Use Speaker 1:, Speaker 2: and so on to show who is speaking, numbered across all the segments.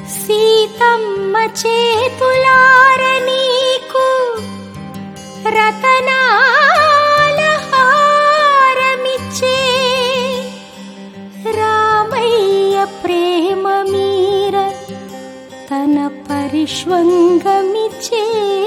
Speaker 1: సీతమ్మ చేతులార నీకు రతనాల హారమిచ్చే, రామయ్య ప్రేమ మీర తన పరిష్వంగమిచ్చే.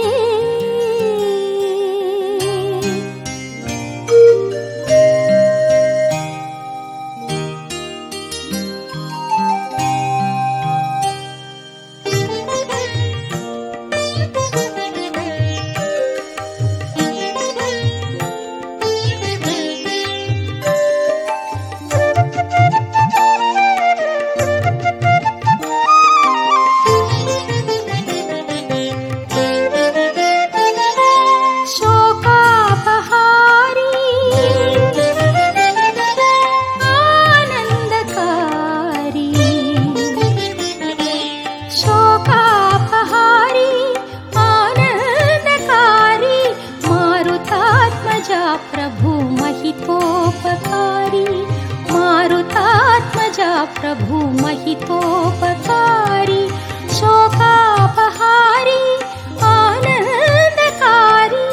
Speaker 1: प्रभु महितोपकारी, शोकापहारी आनंदकारी.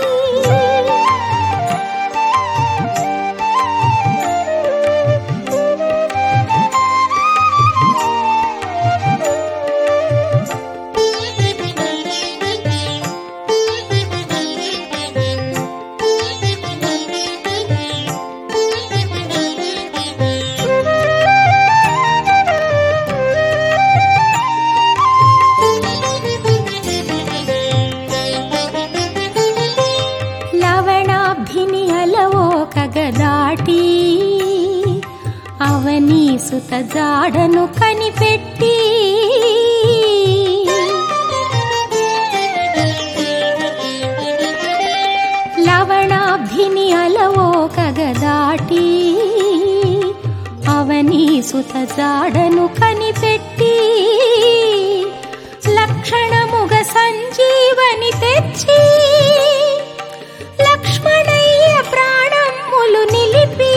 Speaker 1: దాటి అవని సుత జాడను కనిపెట్టి, లవణాభిని అలవోకగదాటి అవని సుత జాడను కనిపెట్టి, లక్షణముగ సంజీవని తెచ్చి లక్ష్మణయ్య ప్రాణములు నిలిపి,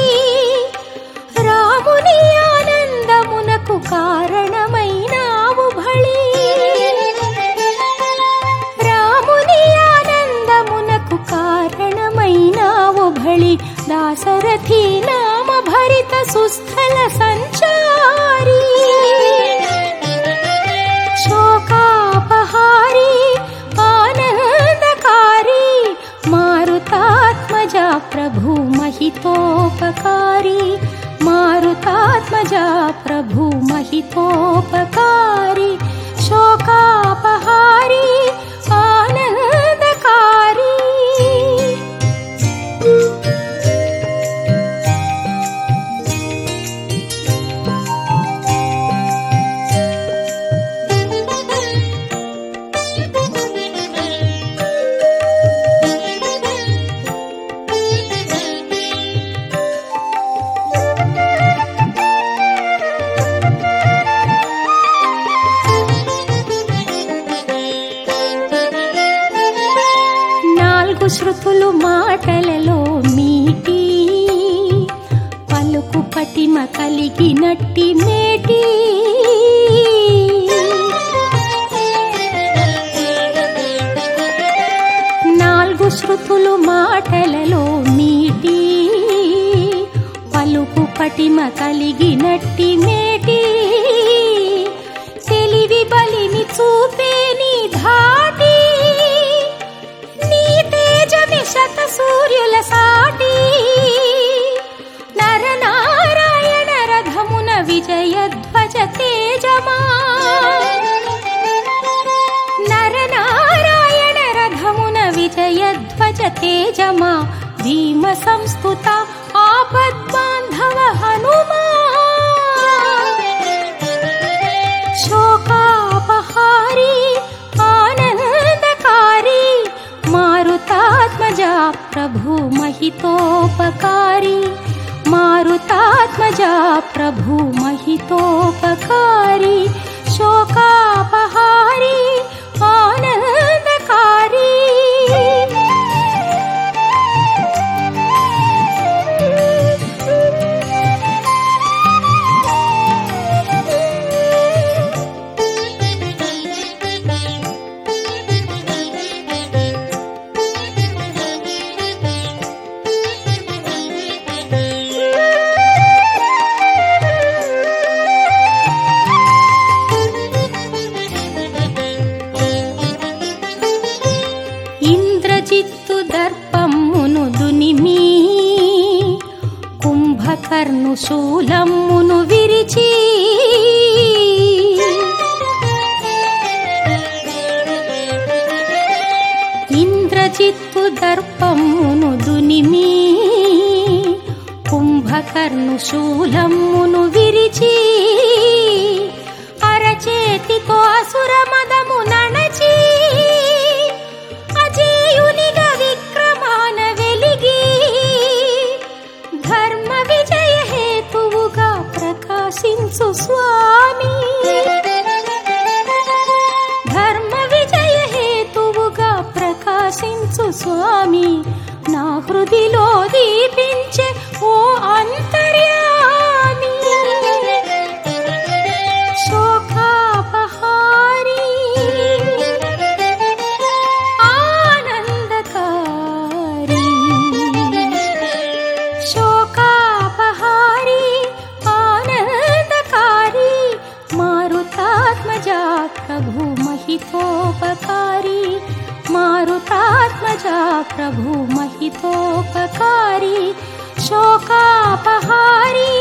Speaker 1: రాముని ఆనందమునకు కారణమైనావు భళి, రాముని ఆనందమునకు కారణమైనావు భళి. దాశరథి నామ భరిత సుస్థల సంచారి, శోకాపహారి ఆనందకారి, మారుతాత్మజ ప్రభు महितोपकारी, मारुतात्मज प्रभु महितोपकारी, शोकापहारी आनंदकारी. శృతులు మాటలలో మీటి, పలుకు పటిమ కలిగినట్టి మేటి, నాలుగు శృతులు మాటలలో మీటి, పలుకు పటిమ కలిగినట్టి మేటి, తెలివి బలిని చూపే నీ ధాటి, శత సూర్యుల సాటి, నరనారాయణ రథమున విజయధ్వజ తేజమా, నరనారాయణ రథమున విజయధ్వజ తేజమా, భీమ సంస్కృత ఆపద్బాంధవ హనుమా, శోకాపహారీ ఆనందకారీ, मारुतात्मजा प्रभु महितोपकारी, मारुतात्मजा प्रभु महितोपकारी, शोकापहारी आनंदकारी. సర్పమును దునిమి కుంభకర్ణు శూలమును విరిచి అరచేతితో అసుర మదము నణచి అజేయునిగా విక్రమాన వెలిగి ధర్మ విజయ హేతువుగా ప్రకాశించు స్వామి. ధర్మ విజయ హేతువుగా ప్రకాశించు స్వామి నా హృదిలో దీపించే ఓ అంతర్యామి. శోకాపహారి ఆనందకారి శోకాపహారి ఆనందకారి మారుతాత్మజా ప్రభు మహితోపకారి మారుతాత్మజా ప్రభు మహితోపకారి శోకాపహారి